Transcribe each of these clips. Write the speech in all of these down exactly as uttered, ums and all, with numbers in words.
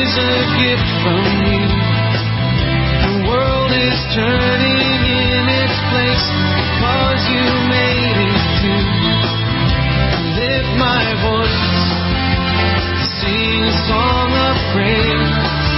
is a gift from you. The world is turning in its place because you made it to lift my voice, sing a song of praise.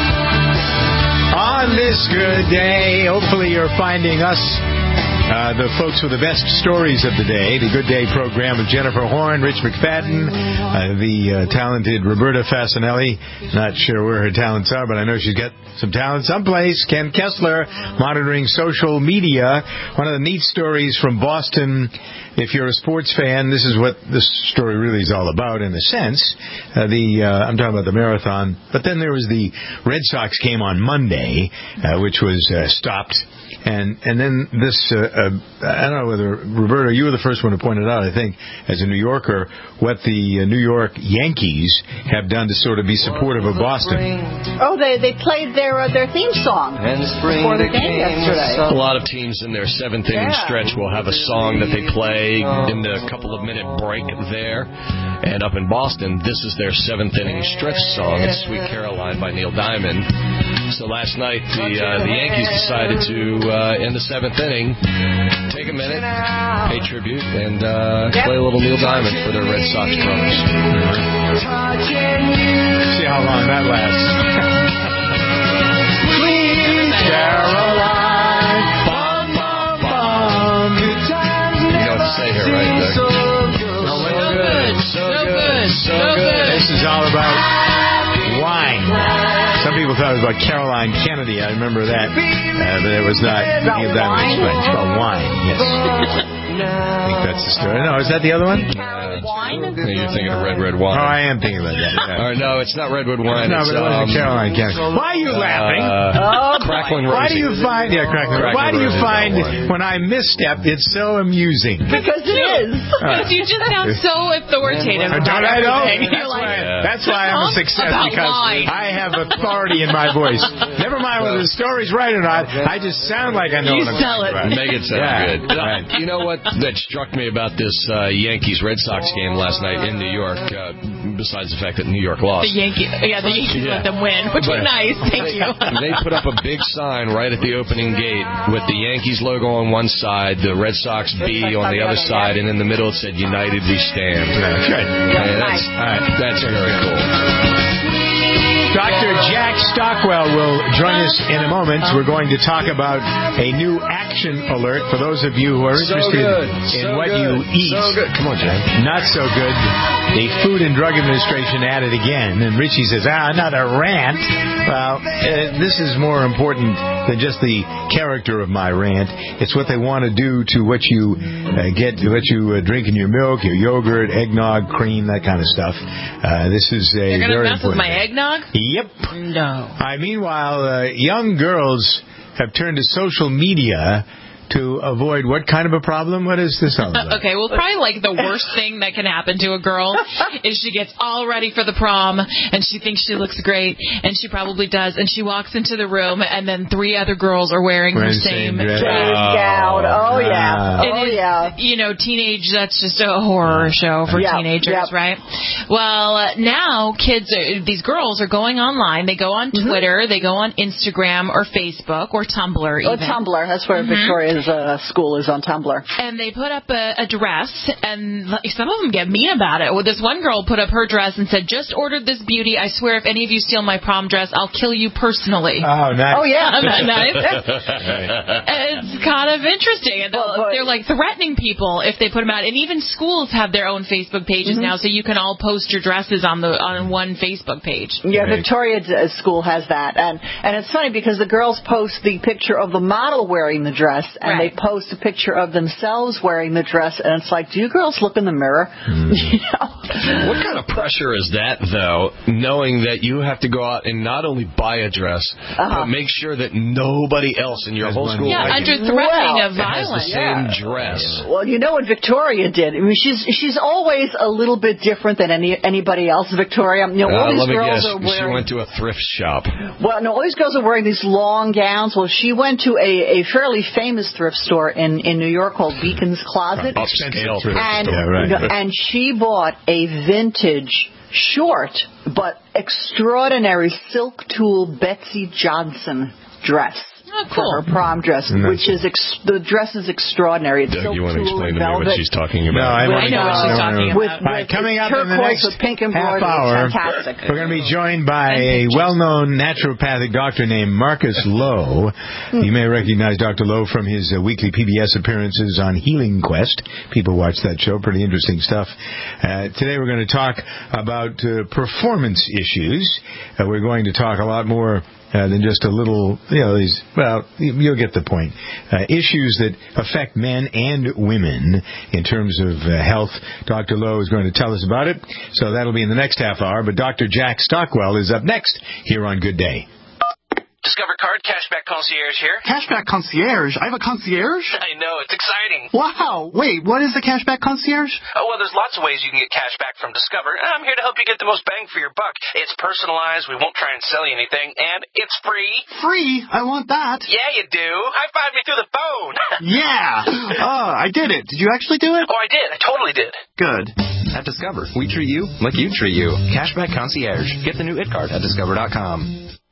On this good day, hopefully you're finding us Uh, the folks with the best stories of the day. The Good Day program with Jennifer Horn, Rich McFadden, uh, the uh, talented Roberta Fasanelli. Not sure where her talents are, but I know she's got some talent someplace. Ken Kessler, monitoring social media. One of the neat stories from Boston. If you're a sports fan, this is what this story really is all about, in a sense. Uh, the uh, I'm talking about the marathon. But then there was the Red Sox game on Monday, uh, which was uh, stopped. And and then this, uh, uh, I don't know whether, Roberta, you were the first one to point it out, I think, as a New Yorker, what the uh, New York Yankees have done to sort of be supportive of Boston. Oh, they they played their uh, their theme song before the game yesterday. A lot of teams in their seventh inning yeah. stretch will have a song that they play in the couple of minute break there. And up in Boston, this is their seventh inning stretch song. It's Sweet Caroline by Neil Diamond. So last night, the uh, the Yankees decided to uh, end the seventh inning, take a minute, pay tribute, and uh, yep. play a little Neil Diamond for their Red Sox brothers. See how long that lasts. Sweet Caroline, bum, bum, bum. You know what to say here, right? There. So good, so good, so good. This is all about wine. Some people thought it was about Caroline Kennedy. I remember that. Uh, but it was not. About wine? It's about wine, yes. I think that's the story. No, is that the other one? Uh, wine? You're thinking of Red Red Wine. Oh, I am thinking about that. Yeah. Or no, it's not Redwood Wine. No, it's, but it wasn't um, Caroline Kennedy. Why are you laughing? Uh, oh, Crackling Rosie. Why do you find? Yeah, Crackling. Crackling Why do you Rosie find one. when I misstep, it's so amusing? Because it is. Because you just sound so authoritative. Don't about I know? everything. That's, Like, why, yeah. that's why I'm a success, about because wine. I have authority in my voice. Never mind whether the story's right or not. I just sound like I know You what I'm sell talking it. about. Make it sound Yeah. good. Right. You know what that struck me about this uh, Yankees-Red Sox game last night in New York, uh, besides the fact that New York lost? The Yankee, yeah, the Yankees Yeah. let them win, which was But nice. Thank they, you. They put up a big sign right at the opening gate with the Yankees logo on one side, the Red Sox B on the other side, and in the middle it said "United We Stand." Good. Yeah, that's, All right. that's very cool. Doctor Jack Stockwell will join us in a moment. We're going to talk about a new action alert for those of you who are So interested good. in So what good. you eat. So good. Come on, Jack. Not so good. The Food and Drug Administration at it again. And Richie says, ah, another rant. Well, uh, this is more important than just the character of my rant. It's what they want to do to what you uh, get, what you uh, drink in your milk, your yogurt, eggnog, cream, that kind of stuff. Uh, this is a You're going to very mess with important my thing. eggnog? Yep. No. I meanwhile, uh, young girls have turned to social media to avoid what kind of a problem? What is this all about? Okay, well, probably like the worst thing that can happen to a girl is she gets all ready for the prom and she thinks she looks great, and she probably does, and she walks into the room and then three other girls are wearing her Wearing the same same dress. dress. Gown. Oh, yeah. It Oh, is, yeah. you know, teenage, that's just a horror show for Yep, teenagers, yep. right? Well, uh, now kids, are, these girls are going online. They go on Twitter, they go on Instagram or Facebook or Tumblr Oh, even. Tumblr. That's where Mhm. Victoria's uh, school is, on Tumblr. And they put up a, a dress, and like, some of them get mean about it. Well, this one girl put up her dress and said, just ordered this beauty. I swear if any of you steal my prom dress, I'll kill you personally. Oh, nice. Oh, yeah. Isn't that nice? It's kind of interesting. And Well, but- they're like threatening people if they put them out. And even schools have their own Facebook pages Mm-hmm. now, so you can all post your dresses on the on one Facebook page. Yeah, Right. Victoria's uh, school has that, and and it's funny because the girls post the picture of the model wearing the dress, and Right. they post a picture of themselves wearing the dress, and it's like, do you girls look in the mirror? Mm. You know? What kind of pressure is that, though, knowing that you have to go out and not only buy a dress, Uh-huh. but make sure that nobody else in your Has whole one. school Yeah, like under you threatening Well, of has the violence. same Yeah. dress. Well, you know what Victoria did. I mean, she's she's always a little bit different than any anybody else. Victoria, you know, all Uh, these let me girls guess, are she wearing. went to a thrift shop. Well, no, all these girls are wearing these long gowns. Well, she went to a, a fairly famous thrift store in, in New York called Beacon's Closet. Upscale thrift And, Yeah, right. and she bought a a vintage, short, but extraordinary silk tulle Betsy Johnson dress. Oh, cool. For her prom dress, Mm-hmm. which is ex- the dress is extraordinary. It's Doug, silk you want to tulle explain to and me velvet. what she's talking about? No, I, I know what she's talking about. With, All right, with coming up in the turquoise next with pink half embroidery. hour, It's fantastic. we're going to be joined by a well-known naturopathic doctor named Marcus Lowe. You may recognize Doctor Lowe from his uh, weekly P B S appearances on Healing Quest. People watch that show. Pretty interesting stuff. Uh, today we're going to talk about uh, performance issues. Uh, we're going to talk a lot more Uh, than just a little, you know, these, well, you'll get the point. Uh, issues that affect men and women in terms of uh, health. Doctor Lowe is going to tell us about it, so that'll be in the next half hour. But Doctor Jack Stockwell is up next here on Good Day. Discover Card Cashback Concierge here. Cashback Concierge? I have a concierge? I know, it's exciting. Wow. Wait, what is the Cashback Concierge? Oh, well, there's lots of ways you can get cash back from Discover. I'm here to help you get the most bang for your buck. It's personalized, we won't try and sell you anything, and it's free. Free? I want that. Yeah, you do. High five me through the phone. Yeah. Oh, I did it. Did you actually do it? Oh, I did. I totally did. Good. At Discover, we treat you like you treat you. Cashback Concierge. Get the new I T card at discover dot com.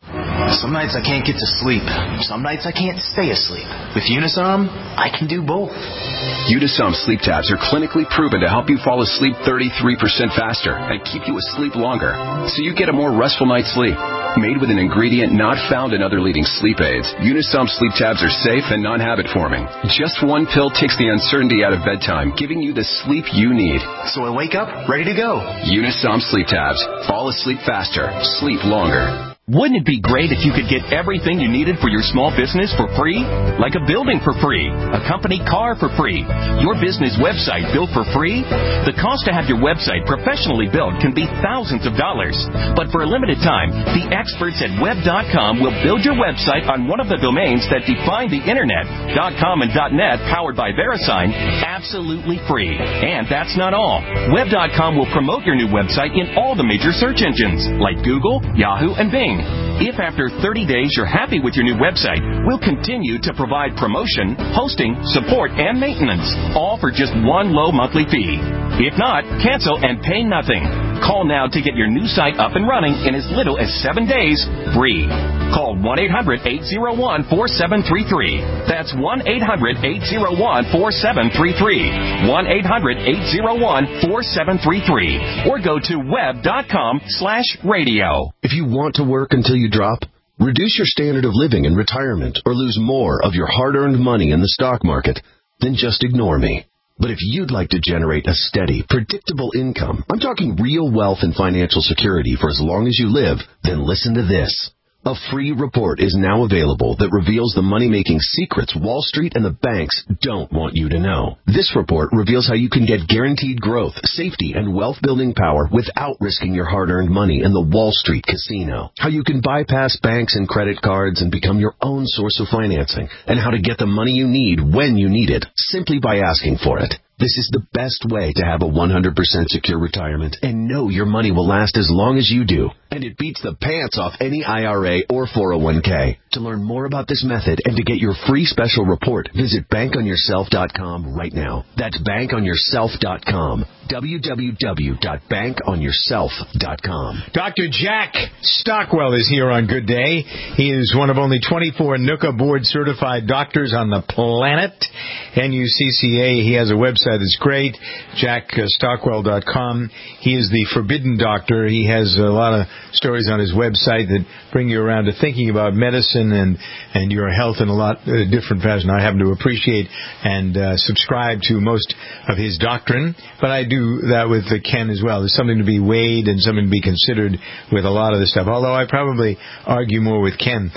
Some nights I can't get to sleep. Some nights I can't stay asleep. With Unisom, I can do both. Unisom sleep tabs are clinically proven to help you fall asleep thirty-three percent faster and keep you asleep longer, so you get a more restful night's sleep. Made with an ingredient not found in other leading sleep aids, Unisom sleep tabs are safe and non-habit forming. Just one pill takes the uncertainty out of bedtime, giving you the sleep you need. So I wake up ready to go. Unisom sleep tabs. Fall asleep faster. Sleep longer. Wouldn't it be great if you could get everything you needed for your small business for free? Like a building for free, a company car for free, your business website built for free? The cost to have your website professionally built can be thousands of dollars. But for a limited time, the experts at web dot com will build your website on one of the domains that define the internet, .com and .net, powered by VeriSign, absolutely free. And that's not all. web dot com will promote your new website in all the major search engines, like Google, Yahoo, and Bing. If after thirty days you're happy with your new website, we'll continue to provide promotion, hosting, support, and maintenance, all for just one low monthly fee. If not, cancel and pay nothing. Call now to get your new site up and running in as little as seven days, free. Call one eight hundred eight oh one four seven three three. That's one eight hundred eight oh one four seven three three. one eight hundred eight oh one four seven three three. Or go to web dot com slash radio. If you want to work until you drop, reduce your standard of living in retirement, or lose more of your hard-earned money in the stock market, then just ignore me. But if you'd like to generate a steady, predictable income, I'm talking real wealth and financial security for as long as you live, then listen to this. A free report is now available that reveals the money-making secrets Wall Street and the banks don't want you to know. This report reveals how you can get guaranteed growth, safety, and wealth-building power without risking your hard-earned money in the Wall Street casino. How you can bypass banks and credit cards and become your own source of financing. And how to get the money you need when you need it, simply by asking for it. This is the best way to have a one hundred percent secure retirement and know your money will last as long as you do. And it beats the pants off any I R A or four oh one k. To learn more about this method and to get your free special report, visit bank on yourself dot com right now. That's bank on yourself dot com. w w w dot bank on yourself dot com. Doctor Jack Stockwell is here on Good Day. He is one of only twenty-four N U C A board-certified doctors on the planet. N U C C A, he has a website that's great, jack stockwell dot com. He is the forbidden doctor. He has a lot of stories on his website that bring you around to thinking about medicine and, and your health in a lot uh, different fashion. I happen to appreciate and uh, subscribe to most of his doctrine, but I do that with uh, Ken as well. There's something to be weighed and something to be considered with a lot of this stuff, although I probably argue more with Ken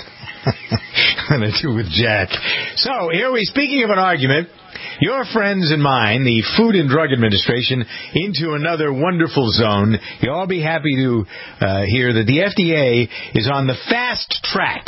than I do with Jack. So, here we, speaking of an argument, your friends and mine, the Food and Drug Administration, into another wonderful zone. You'll all be happy to uh, hear that the F D A is on the fast track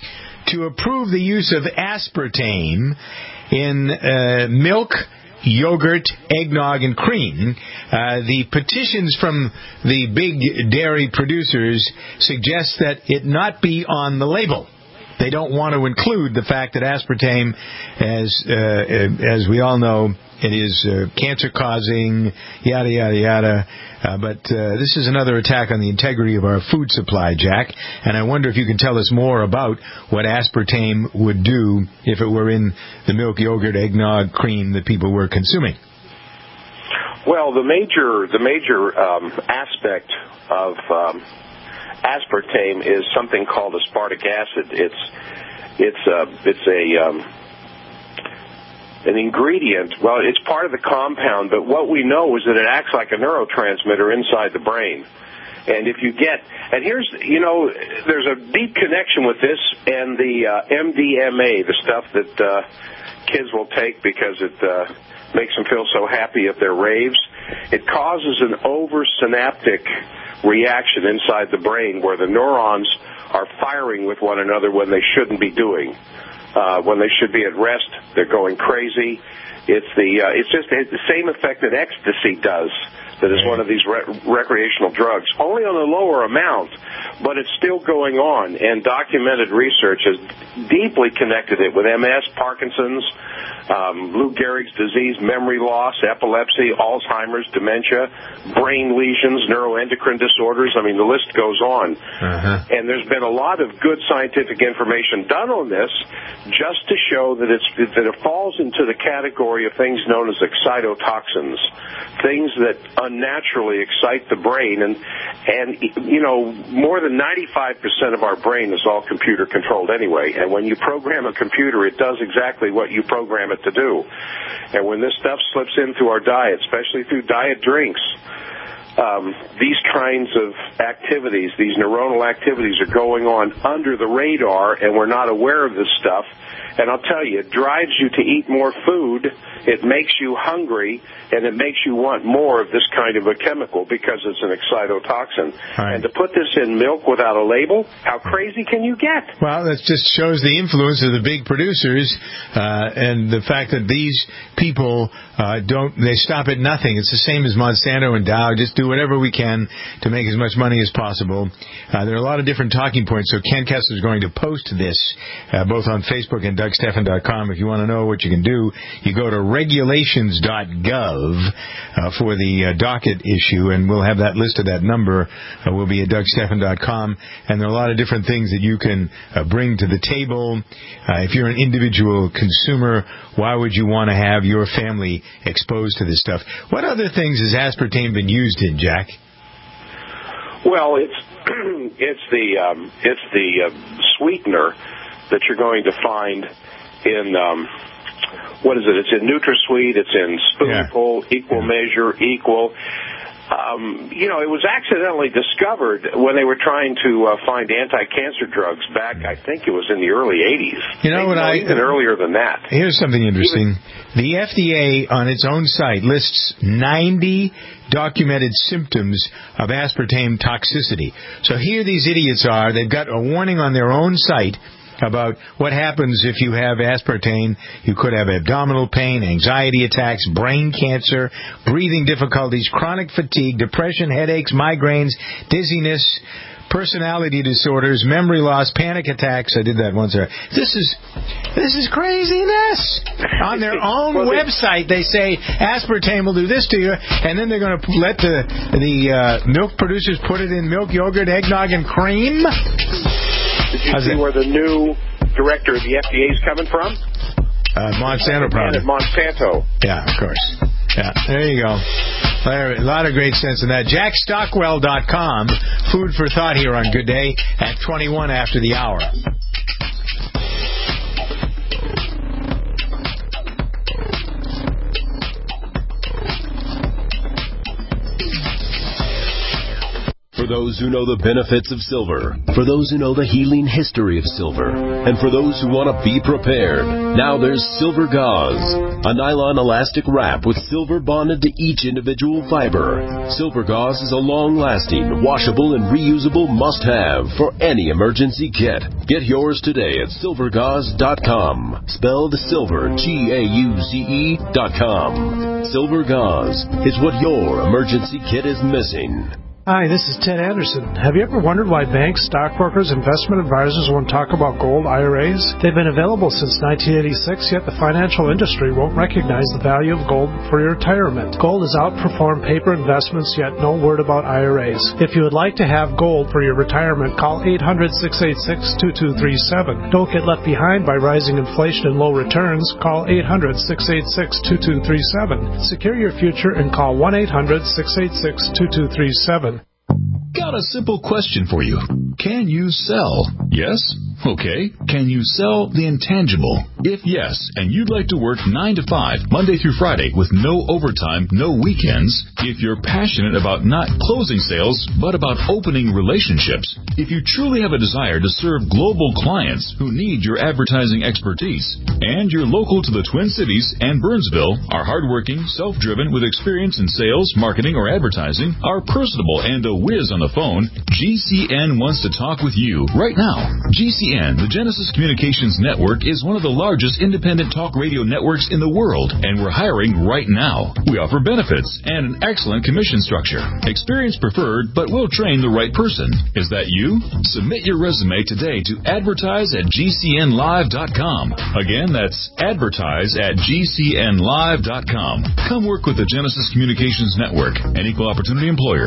to approve the use of aspartame in uh, milk, yogurt, eggnog, and cream. Uh, the petitions from the big dairy producers suggest that it not be on the label. they don't want to include the fact that aspartame, as uh, as we all know, it is uh, cancer-causing, yada, yada, yada. Uh, but uh, this is another attack on the integrity of our food supply, Jack. And I wonder if you can tell us more about what aspartame would do if it were in the milk, yogurt, eggnog, cream that people were consuming. Well, the major the major um, aspect of um, aspartame is something called aspartic acid. It's it's a it's a um, an ingredient. Well, it's part of the compound, but what we know is that it acts like a neurotransmitter inside the brain. And if you get, and here's, you know, there's a deep connection with this and the uh, M D M A, the stuff that uh, kids will take because it uh, makes them feel so happy at their raves. It causes an oversynaptic reaction inside the brain where the neurons are firing with one another when they shouldn't be doing. Uh, when they should be at rest, they're going crazy. It's the uh, it's just the same effect that ecstasy does. That is one of these re- recreational drugs, only on a lower amount, but it's still going on. And documented research has deeply connected it with M S, Parkinson's, um, Lou Gehrig's disease, memory loss, epilepsy, Alzheimer's, dementia, brain lesions, neuroendocrine disorders. I mean, the list goes on. Uh-huh. And there's been a lot of good scientific information done on this, just to show that it's that it falls into the category of things known as excitotoxins, things that unnaturally excite the brain. And, and you know, more than ninety-five percent of our brain is all computer controlled anyway. And when you program a computer, it does exactly what you program it to do. And when this stuff slips in through our diet, especially through diet drinks, um, these kinds of activities, these neuronal activities are going on under the radar, and we're not aware of this stuff. And I'll tell you, it drives you to eat more food, it makes you hungry, and it makes you want more of this kind of a chemical because it's an excitotoxin. Right. And to put this in milk without a label, how crazy can you get? Well, that just shows the influence of the big producers uh, and the fact that these people uh, don't, they stop at nothing. It's the same as Monsanto and Dow. Just do whatever we can to make as much money as possible. Uh, there are a lot of different talking points, so Ken Kessler is going to post this uh, both on Facebook and Doug Stephan dot com. If you want to know what you can do, you go to regulations dot gov uh, for the uh, docket issue, and we'll have that listed. That number uh, will be at Doug Stephan dot com, and there are a lot of different things that you can uh, bring to the table. Uh, if you're an individual consumer, why would you want to have your family exposed to this stuff? What other things has aspartame been used in, Jack? Well, it's it's the um, it's the uh, sweetener that you're going to find in, um, what is it? It's in NutraSweet, it's in Spoonful, yeah. Equal Measure, Equal. Um, you know, it was accidentally discovered when they were trying to uh, find anti-cancer drugs back, I think it was in the early eighties. You know what no, I... Even earlier than that. Here's something interesting. The F D A, on its own site, lists ninety documented symptoms of aspartame toxicity. So here these idiots are. They've got a warning on their own site about what happens if you have aspartame. You could have abdominal pain, anxiety attacks, brain cancer, breathing difficulties, chronic fatigue, depression, headaches, migraines, dizziness, personality disorders, memory loss, panic attacks. I did that once. This is this is craziness. On their own well, website, they say aspartame will do this to you, and then they're going to let the the uh, milk producers put it in milk, yogurt, eggnog, and cream. Did you How's see it? where the new director of the F D A is coming from? Uh, Monsanto, probably. At Monsanto. Yeah, of course. Yeah, there you go. A lot of great sense in that. Jack Stockwell dot com, food for thought here on Good Day at twenty-one after the hour. For those who know the benefits of silver, for those who know the healing history of silver, and for those who want to be prepared, now there's Silver Gauze, a nylon elastic wrap with silver bonded to each individual fiber. Silver Gauze is a long-lasting, washable, and reusable must-have for any emergency kit. Get yours today at silver gauze dot com, spelled silver, G A U Z E dot com. Silver Gauze is what your emergency kit is missing. Hi, this is Ted Anderson. Have you ever wondered why banks, stockbrokers, investment advisors won't talk about gold I R As? They've been available since nineteen eighty-six, yet the financial industry won't recognize the value of gold for your retirement. Gold has outperformed paper investments, yet no word about I R As. If you would like to have gold for your retirement, call eight hundred, six eight six, two two three seven. Don't get left behind by rising inflation and low returns. Call eight hundred, six eight six, two two three seven. Secure your future and call one eight hundred, six eight six, two two three seven. Got a simple question for you. Can you sell? Yes? Okay. Can you sell the intangible? If yes, and you'd like to work nine to five, Monday through Friday, with no overtime, no weekends, if you're passionate about not closing sales, but about opening relationships, if you truly have a desire to serve global clients who need your advertising expertise, and you're local to the Twin Cities and Burnsville, are hardworking, self-driven, with experience in sales, marketing, or advertising, are personable, and a whiz on the phone, G C N wants to talk with you right now. G C N, the Genesis Communications Network, is one of the largest independent talk radio networks in the world, and we're hiring right now. We offer benefits and an excellent commission structure. Experience preferred, but we'll train the right person. Is that you? Submit your resume today to advertise at G C N live dot com. Again, that's advertise at G C N live dot com. Come work with the Genesis Communications Network, an equal opportunity employer.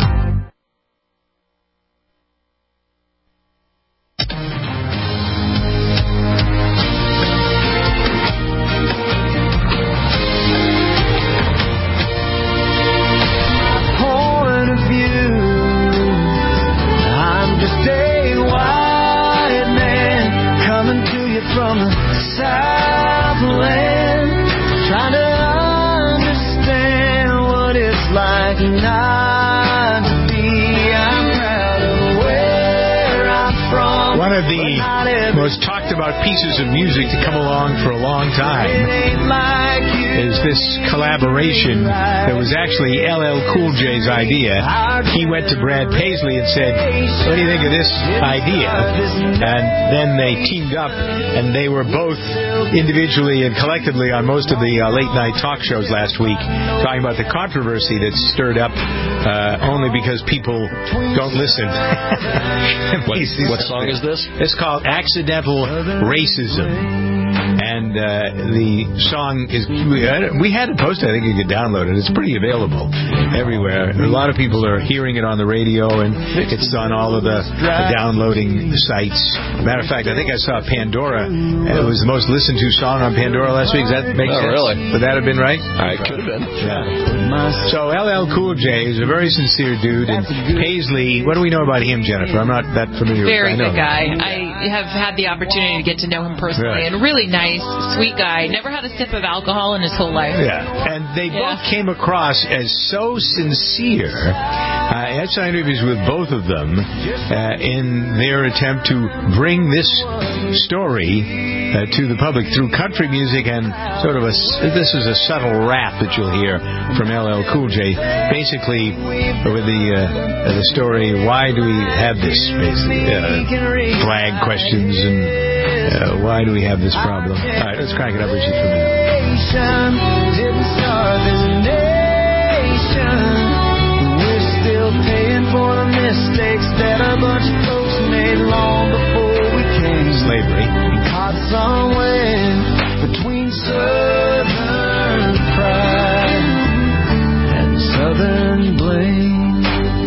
Most talked about pieces of music to come along for a long time is this collaboration that was actually L L Cool J's idea. He went to Brad Paisley and said, what do you think of this idea? And then they teamed up, and they were both individually and collectively on most of the uh, late-night talk shows last week talking about the controversy that's stirred up uh, only because people don't listen. what, what song is this? It's called Accidental Racism. And uh, the song is, we had, it, we had it posted. I think you could download it. It's pretty available everywhere. A lot of people are hearing it on the radio, and it's on all of the, the downloading sites. Matter of fact, I think I saw Pandora. It was the most listened to song on Pandora last week. Does that make oh, sense? Really? Would that have been right? I could have been. Yeah. So L L Cool J is a very sincere dude, and Paisley, what do we know about him, Jennifer? I'm not that familiar Very with him. good guy. I have had the opportunity to get to know him personally, right. and really nice, sweet guy. Never had a sip of alcohol in his whole life. Yeah, and they yeah. both came across as so sincere. I had some interviews with both of them uh, in their attempt to bring this story uh, to the public through country music and sort of a, this is a subtle rap that you'll hear from L L Cool J. Basically, with the uh, the story, why do we have this, basically, uh, flag questions and uh, why do we have this problem? All right, let's crank it up, Richie, for a minute. Didn't start this nation. We're still paying for the mistakes that a bunch of folks made long before we came. Slavery. Caught somewhere between southern pride and southern blame.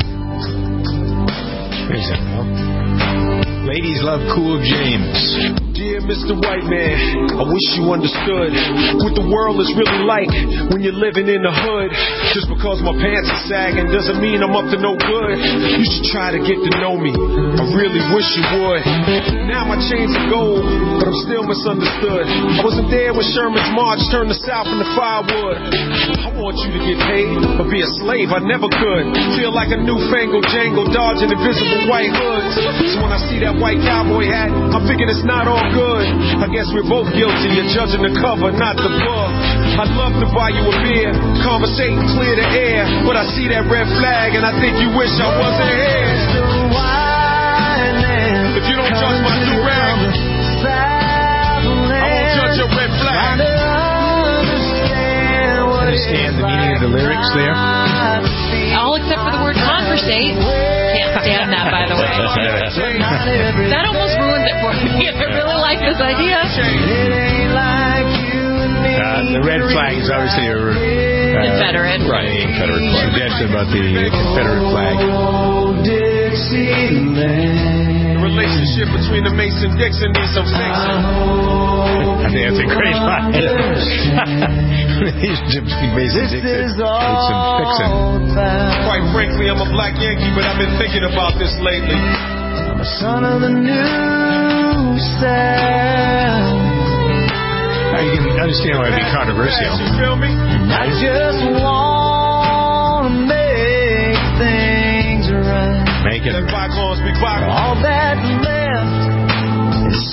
Here's that, Paul. Ladies love Cool James. Dear Mister White Man, I wish you understood what the world is really like when you're living in the hood. Just because my pants are sagging doesn't mean I'm up to no good. You should try to get to know me. I really wish you would. Now my chains are gold, but I'm still misunderstood. I wasn't there when Sherman's march turned the South into firewood. I want you to get paid, but be a slave I never could. Feel like a newfangled Django dodging invisible white hoods. So when I see that white cowboy hat, I'm thinking it's not all good. I guess we're both guilty of judging the cover, not the book. I'd love to buy you a beer, conversate and clear the air, but I see that red flag and I think you wish I wasn't here. If you don't judge my new rag, I won't judge your red flag. Understand the meaning of the lyrics there? All except for the word conversate. That almost ruins it for me. I really like this idea. Uh, the red flag is obviously a uh, Confederate. Right, Confederate flag. Suggestion about the Confederate flag. The relationship between the Mason-Dixon needs some fixing. I think that's a great line. Relationship between Mason-Dixon needs some fixing. Quite frankly, I'm a black Yankee, but I've been thinking about this lately. I'm a son of the new South. Now you can understand why it'd be controversial. You feel me? I just want to make things right. Make it. Let bygones be bygones. All that's left is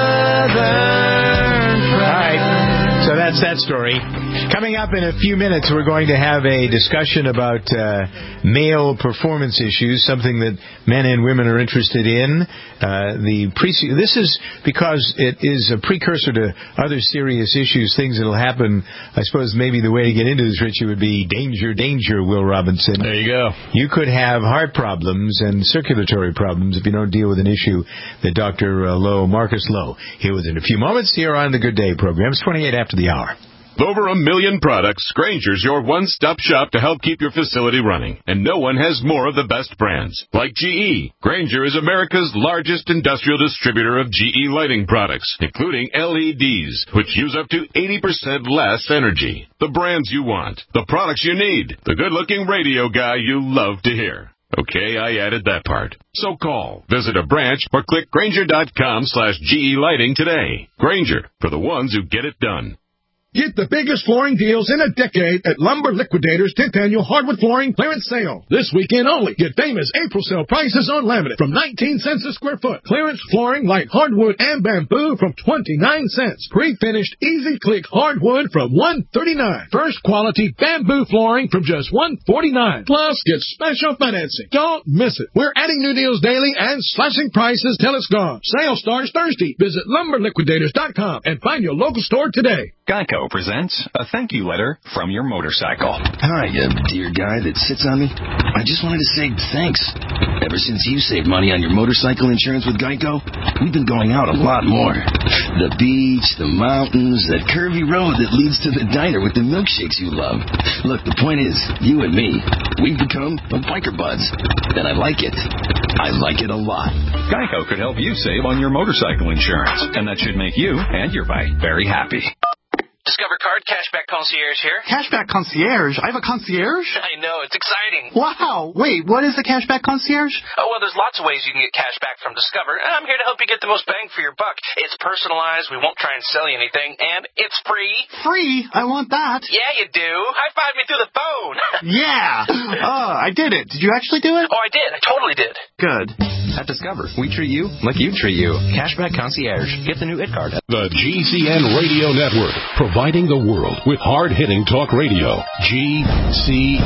Southern pride. All right. So that's that story. Coming up in a few minutes, we're going to have a discussion about uh, male performance issues, something that men and women are interested in. Uh, the pre- This is because it is a precursor to other serious issues, things that will happen. I suppose maybe the way to get into this, Richie, would be danger, danger, Will Robinson. There you go. You could have heart problems and circulatory problems if you don't deal with an issue that Doctor Lowe, Marcus Lowe, here within a few moments here on the Good Day program. It's twenty-eight after the hour. With over a million products, Grainger's your one-stop shop to help keep your facility running. And no one has more of the best brands. Like G E. Grainger is America's largest industrial distributor of G E lighting products, including L E Ds, which use up to eighty percent less energy. The brands you want. The products you need. The good-looking radio guy you love to hear. Okay, I added that part. So call, visit a branch, or click Grainger.com slash GE Lighting today. Grainger, for the ones who get it done. Get the biggest flooring deals in a decade at Lumber Liquidators' tenth Annual Hardwood Flooring Clearance Sale. This weekend only. Get famous April sale prices on laminate from nineteen cents a square foot. Clearance flooring like hardwood and bamboo from twenty-nine cents. Pre-finished Easy Click hardwood from one thirty-nine. First quality bamboo flooring from just one forty-nine. Plus, get special financing. Don't miss it. We're adding new deals daily and slashing prices till it's gone. Sale starts Thursday. Visit lumber liquidators dot com and find your local store today. Geico presents a thank you letter from your motorcycle. Hi, uh, dear guy that sits on me. I just wanted to say thanks. Ever since you saved money on your motorcycle insurance with Geico, we've been going out a lot more. The beach, the mountains, that curvy road that leads to the diner with the milkshakes you love. Look, the point is, you and me, we've become a biker buds. And I like it. I like it a lot. Geico could help you save on your motorcycle insurance, and that should make you and your bike very happy. Discover Card Cashback Concierge here. Cashback Concierge? I have a concierge? I know, it's exciting. Wow. Wait, what is the Cashback Concierge? Oh, well, there's lots of ways you can get cash back from Discover. I'm here to help you get the most bang for your buck. It's personalized, we won't try and sell you anything, and it's free. Free? I want that. Yeah, you do. High-five me through the phone. Yeah. Oh, I did it. Did you actually do it? Oh, I did. I totally did. Good. At Discover, we treat you like you treat you. Cashback Concierge. Get the new I D card. The G C N Radio Network, providing the world with hard-hitting talk radio. G C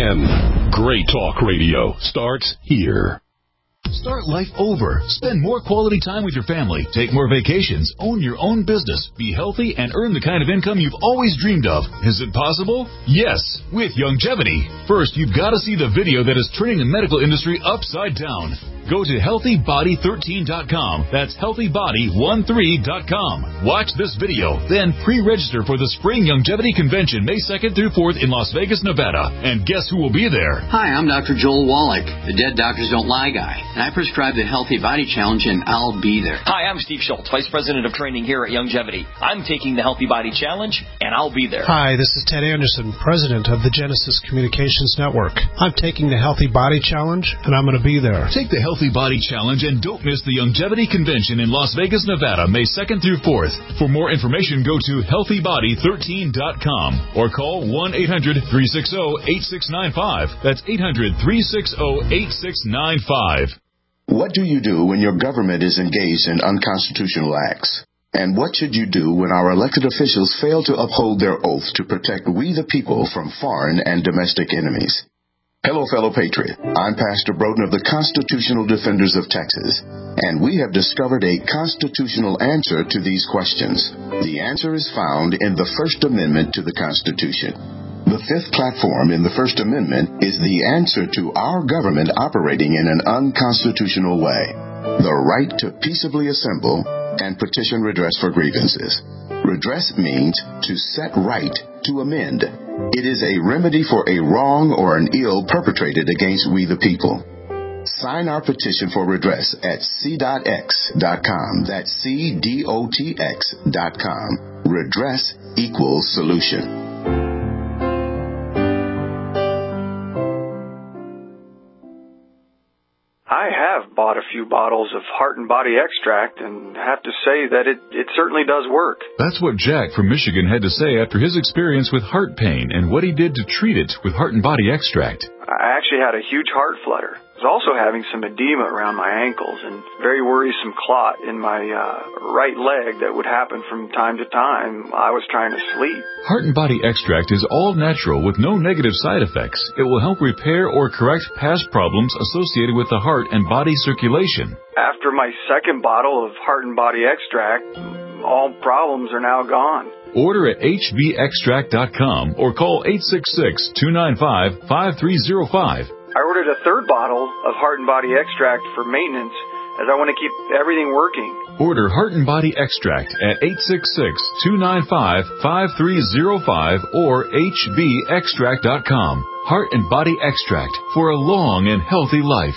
N. Great talk radio starts here. Start life over. Spend more quality time with your family. Take more vacations. Own your own business. Be healthy and earn the kind of income you've always dreamed of. Is it possible? Yes, with Youngevity. First, you've got to see the video that is turning the medical industry upside down. Go to healthy body thirteen dot com. That's healthy body thirteen dot com. Watch this video, then pre-register for the Spring Youngevity Convention May second through fourth in Las Vegas, Nevada. And guess who will be there? Hi, I'm Doctor Joel Wallach, the Dead Doctors Don't Lie guy, and I prescribe the Healthy Body Challenge, and I'll be there. Hi, I'm Steve Schultz, Vice President of Training here at Youngevity. I'm taking the Healthy Body Challenge, and I'll be there. Hi, this is Ted Anderson, President of the Genesis Communications Network. I'm taking the Healthy Body Challenge, and I'm going to be there. Take the Healthy Body Challenge and don't miss the Youngevity Convention in Las Vegas, Nevada, May second through fourth. For more information, go to healthy body thirteen dot com or call one eight hundred three six zero eight six nine five. That's eight hundred three six zero eight six nine five. What do you do when your government is engaged in unconstitutional acts? And what should you do when our elected officials fail to uphold their oath to protect we the people from foreign and domestic enemies? Hello, fellow patriot. I'm Pastor Broden of the Constitutional Defenders of Texas, and we have discovered a constitutional answer to these questions. The answer is found in the First Amendment to the Constitution. The fifth platform in the First Amendment is the answer to our government operating in an unconstitutional way. The right to peaceably assemble and petition redress for grievances. Redress means to set right, to amend. It is a remedy for a wrong or an ill perpetrated against we the people. Sign our petition for redress at c dot x dot com. That's C D O T X dot com. Redress equals solution. I have bought a few bottles of Heart and Body Extract and have to say that it, it certainly does work. That's what Jack from Michigan had to say after his experience with heart pain and what he did to treat it with Heart and Body Extract. I actually had a huge heart flutter. I was also having some edema around my ankles and very worrisome clot in my uh, right leg that would happen from time to time. I was trying to sleep. Heart and Body Extract is all natural with no negative side effects. It will help repair or correct past problems associated with the heart and body circulation. After my second bottle of Heart and Body Extract, all problems are now gone. Order at h b extract dot com or call eight six six, two nine five, five three zero five. I ordered a third bottle of Heart and Body Extract for maintenance as I want to keep everything working. Order Heart and Body Extract at eight six six, two nine five, five three zero five or h b extract dot com. Heart and Body Extract for a long and healthy life.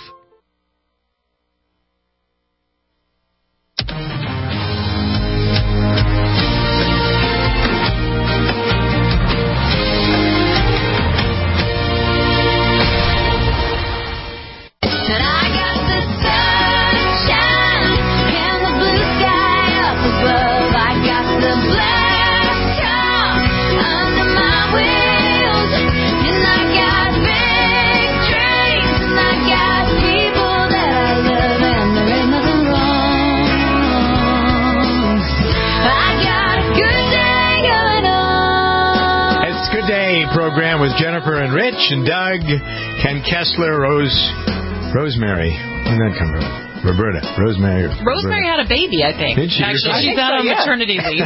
Program with Jennifer and Rich and Doug, Ken Kessler, Rose, Rosemary. Where did that come from? Roberta. Rosemary. Rosemary Roberta. had a baby, I think. Did she? Actually, she's out on yeah. maternity leave.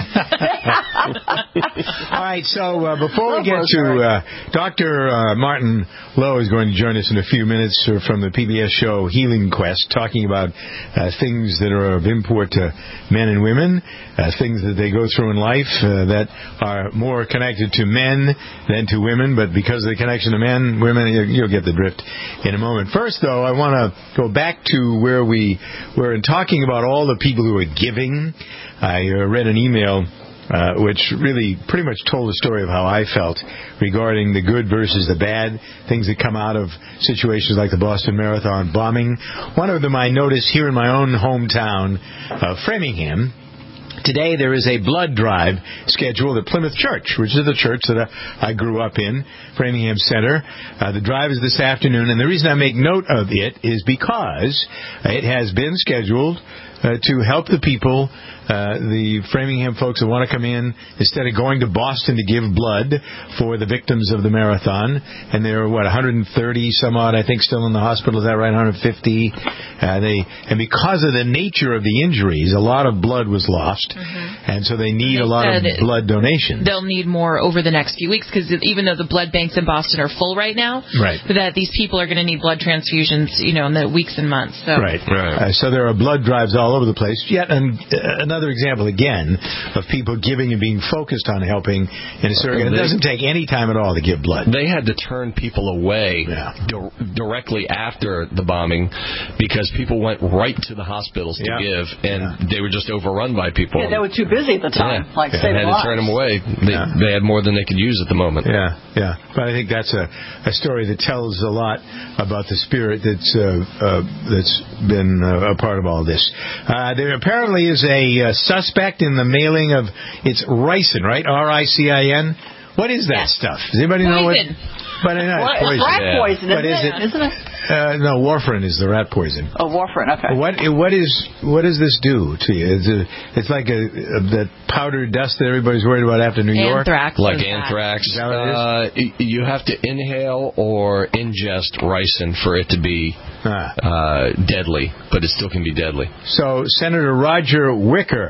All right, so uh, before we get to uh, Doctor Uh, Martin Lowe is going to join us in a few minutes uh, from the P B S show Healing Quest, talking about uh, things that are of import to men and women, uh, things that they go through in life uh, that are more connected to men than to women, but because of the connection to men, women, you'll get the drift in a moment. First, though, I want to go back to where we were in talking about all the people who are giving. I uh, read an email Uh, which really pretty much told the story of how I felt regarding the good versus the bad, things that come out of situations like the Boston Marathon bombing. One of them I noticed here in my own hometown of Framingham. Today there is a blood drive scheduled at Plymouth Church, which is the church that I grew up in, Framingham Center. Uh, the drive is this afternoon, and the reason I make note of it is because it has been scheduled uh, to help the people, uh, the Framingham folks that want to come in, instead of going to Boston to give blood for the victims of the marathon. And there are, what, one hundred thirty some odd, I think, still in the hospital. Is that right? one hundred fifty. Uh, they, and because of the nature of the injuries, a lot of blood was lost. Mm-hmm. And so they need they a lot of blood donations. They'll need more over the next few weeks because even though the blood banks in Boston are full right now, right. that these people are going to need blood transfusions, you know, in the weeks and months. So. Right. right. Uh, so there are blood drives all over the place. Yet an, uh, another example, again, of people giving and being focused on helping in a surrogate. It doesn't take any time at all to give blood. They had to turn people away yeah. di- directly after the bombing because people went right to the hospitals to yeah. give, and yeah. they were just overrun by people. Yeah, they were too busy at the time. Yeah. Like yeah. save They had lives. to turn them away. They, yeah. they had more than they could use at the moment. Yeah, yeah. But I think that's a, a story that tells a lot about the spirit that's uh, uh, that's been uh, a part of all this. Uh, there apparently is a uh, suspect in the mailing of, it's ricin, right? R I C I N. What is that yes. stuff? Does anybody poison. know what? But uh, well, poison. It's rat yeah. poison, but isn't, is it? it? Isn't it? Uh, no, warfarin is the rat poison. Oh, warfarin. Okay. What what is what does this do to you? It's, a, it's like a, a that powdered dust that everybody's worried about after New York. Anthrax. Like anthrax. Is that what it is? Uh, you have to inhale or ingest ricin for it to be ah. uh, deadly, but it still can be deadly. So Senator Roger Wicker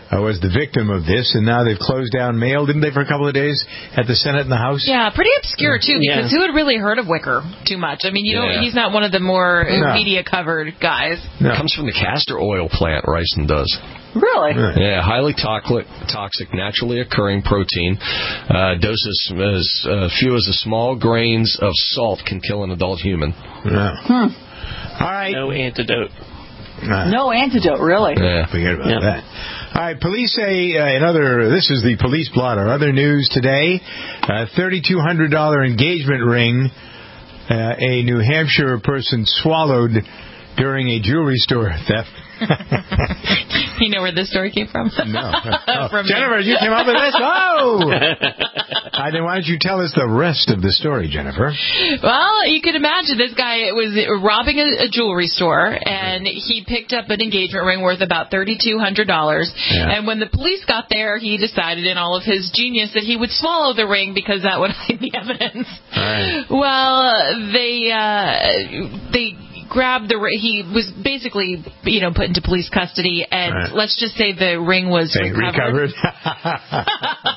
uh, was the victim of this, and now they've closed down mail, didn't they, for a couple of days at the Senate and the House? Yeah, pretty obscure, too, because Yeah. who had really heard of Wicker too much? I mean, you Yeah. know, he's not one of the more No. media-covered guys. It comes from the castor oil plant, ricin does. Really? Yeah, highly toxic, toxic naturally occurring protein. Uh, doses as uh, few as the small grains of salt can kill an adult human. Yeah. Hmm. All right. No antidote. Uh, No antidote, really. Yeah, forget about Yeah. that. All right, police say uh, in other, this is the police blotter, other news today, uh, thirty-two hundred dollars engagement ring uh, a New Hampshire person swallowed during a jewelry store theft. You know where this story came from? No. Oh, From Jennifer, you came up with this? Oh! I then why don't you tell us the rest of the story, Jennifer? Well, you could imagine this guy was robbing a, a jewelry store, and he picked up an engagement ring worth about thirty-two hundred dollars. Yeah. And when the police got there, he decided in all of his genius that he would swallow the ring because that would hide the evidence. Right. Well, they uh, they grabbed the ring. He was basically, you know, put into police custody, and Right. let's just say the ring was They recovered. recovered.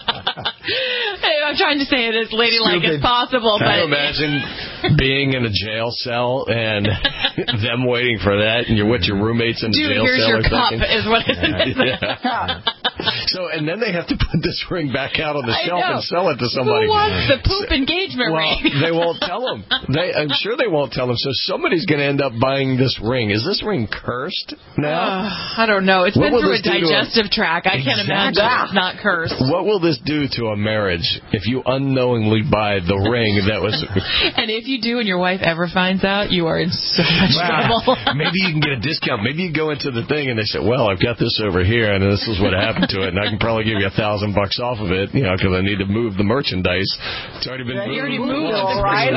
I'm trying to say it as ladylike as Stupid. possible, Can but you imagine being in a jail cell and them waiting for that, and you're with your roommates in the dude, jail here's cell your or cup something? is what it is. Yeah. So, and then they have to put this ring back out on the I shelf know. and sell it to somebody. Who wants the poop engagement Well, ring? they won't tell them. They, I'm sure they won't tell them. So somebody's going to end up buying this ring. Is this ring cursed now? Uh, I don't know. It's What been will through a this do to a- digestive tract. I can't Exactly. imagine it's not cursed. What will this do to a marriage if you unknowingly buy the ring that was... And if you do and your wife ever finds out, you are in so much trouble. Maybe you can get a discount. Maybe you go into the thing and they say, well, I've got this over here and this is what happened to it, and I can probably give you a thousand bucks off of it, you know, because I need to move the merchandise. It's already been moved. You already moved it, all right.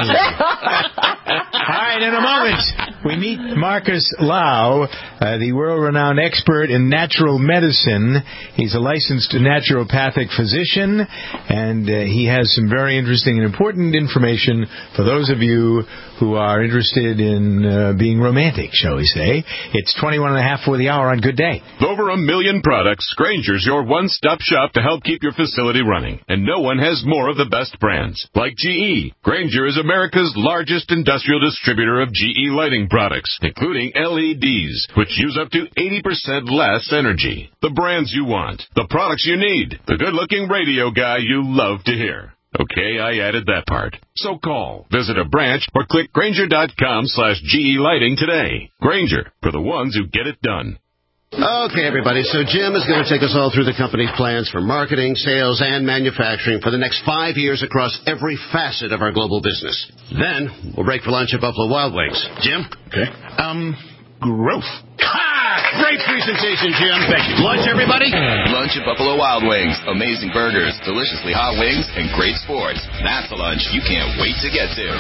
All right, in a moment, we meet Marcus Lau, uh, the world-renowned expert in natural medicine. He's a licensed naturopathic physician, and uh, he has some very interesting and important information for those of you who are interested in uh, being romantic, shall we say. It's twenty-one and a half for the hour on Good Day. Over a million products, Granger's your one-stop shop to help keep your facility running. And no one has more of the best brands. Like G E. Granger is America's largest industrial distributor of G E lighting products, including L E Ds, which use up to eighty percent less energy. The brands you want. The products you need. The good-looking radio guy you love to hear. Okay, I added that part. So call, visit a branch, or click Granger.com slash GE Lighting today. Granger, for the ones who get it done. Okay, everybody, so Jim is going to take us all through the company's plans for marketing, sales, and manufacturing for the next five years across every facet of our global business. Then, we'll break for lunch at Buffalo Wild Wings. Jim? Okay. Um, growth. Ha! Great presentation, Jim. Thank you. Lunch, everybody? Lunch at Buffalo Wild Wings. Amazing burgers, deliciously hot wings, and great sports. That's a lunch you can't wait to get to.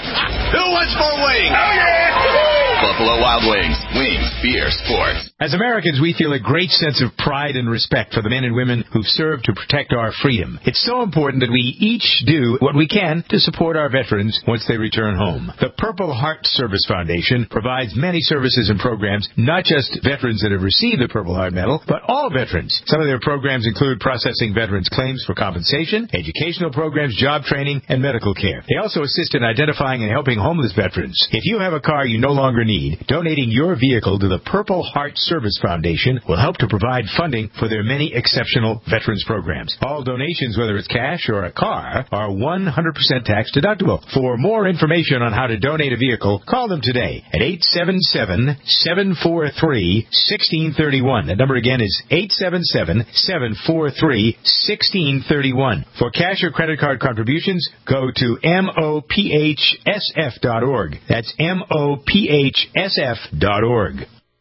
Who wants more wings? Oh, yeah! Buffalo Wild Wings. Wings, beer, sports. As Americans, we feel a great sense of pride and respect for the men and women who've served to protect our freedom. It's so important that we each do what we can to support our veterans once they return home. The Purple Heart Service Foundation provides many services and programs, not just veterans that have received the Purple Heart Medal, but all veterans. Some of their programs include processing veterans' claims for compensation, educational programs, job training, and medical care. They also assist in identifying and helping homeless veterans. If you have a car you no longer need, donating your vehicle to the Purple Heart Service Foundation will help to provide funding for their many exceptional veterans programs. All donations, whether it's cash or a car, are one hundred percent tax deductible. For more information on how to donate a vehicle, call them today at eight seven seven, seven four three, one six three one. That number again is eight seven seven, seven four three, one six three one. For cash or credit card contributions, go to M O P H S F dot org. That's M O P H S F dot org.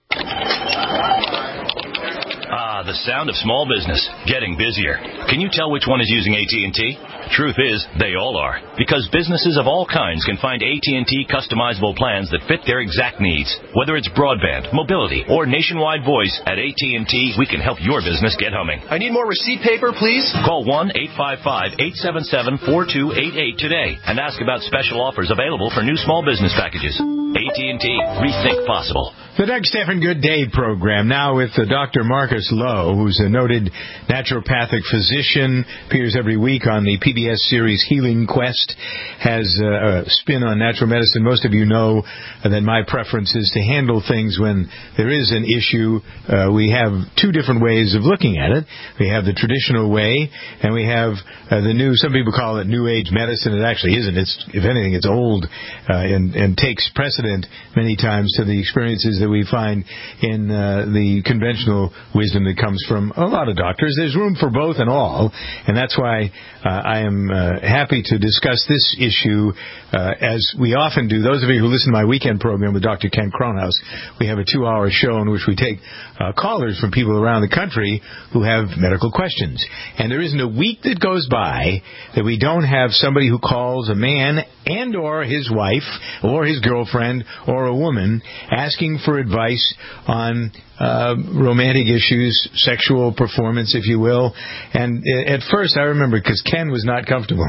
Ah, the sound of small business getting busier. Can you tell which one is using A T and T? Truth is, they all are. Because businesses of all kinds can find A T and T customizable plans that fit their exact needs. Whether it's broadband, mobility, or nationwide voice, at A T and T, we can help your business get humming. I need more receipt paper, please. Call one eight five five, eight seven seven, four two eight eight today and ask about special offers available for new small business packages. A T and T, rethink possible. The Doug Stephan Good Day program, now with uh, Doctor Marcus Lowe, who's a noted naturopathic physician, appears every week on the P B S series Healing Quest, has uh, a spin on natural medicine. Most of you know that my preference is to handle things when there is an issue. Uh, we have two different ways of looking at it. We have the traditional way, and we have uh, the new, some people call it New Age medicine. It actually isn't. It's, if anything, it's old uh, and, and takes precedent many times to the experiences that we find in uh, the conventional wisdom that comes from a lot of doctors. There's room for both and all, and that's why uh, I am uh, happy to discuss this issue uh, as we often do. Those of you who listen to my weekend program with Doctor Ken Kronhaus, we have a two-hour show in which we take uh, callers from people around the country who have medical questions. And there isn't a week that goes by that we don't have somebody who calls a man and or his wife or his girlfriend or a woman asking for advice on uh, romantic issues, sexual performance, if you will. And at first, I remember, because Ken was not comfortable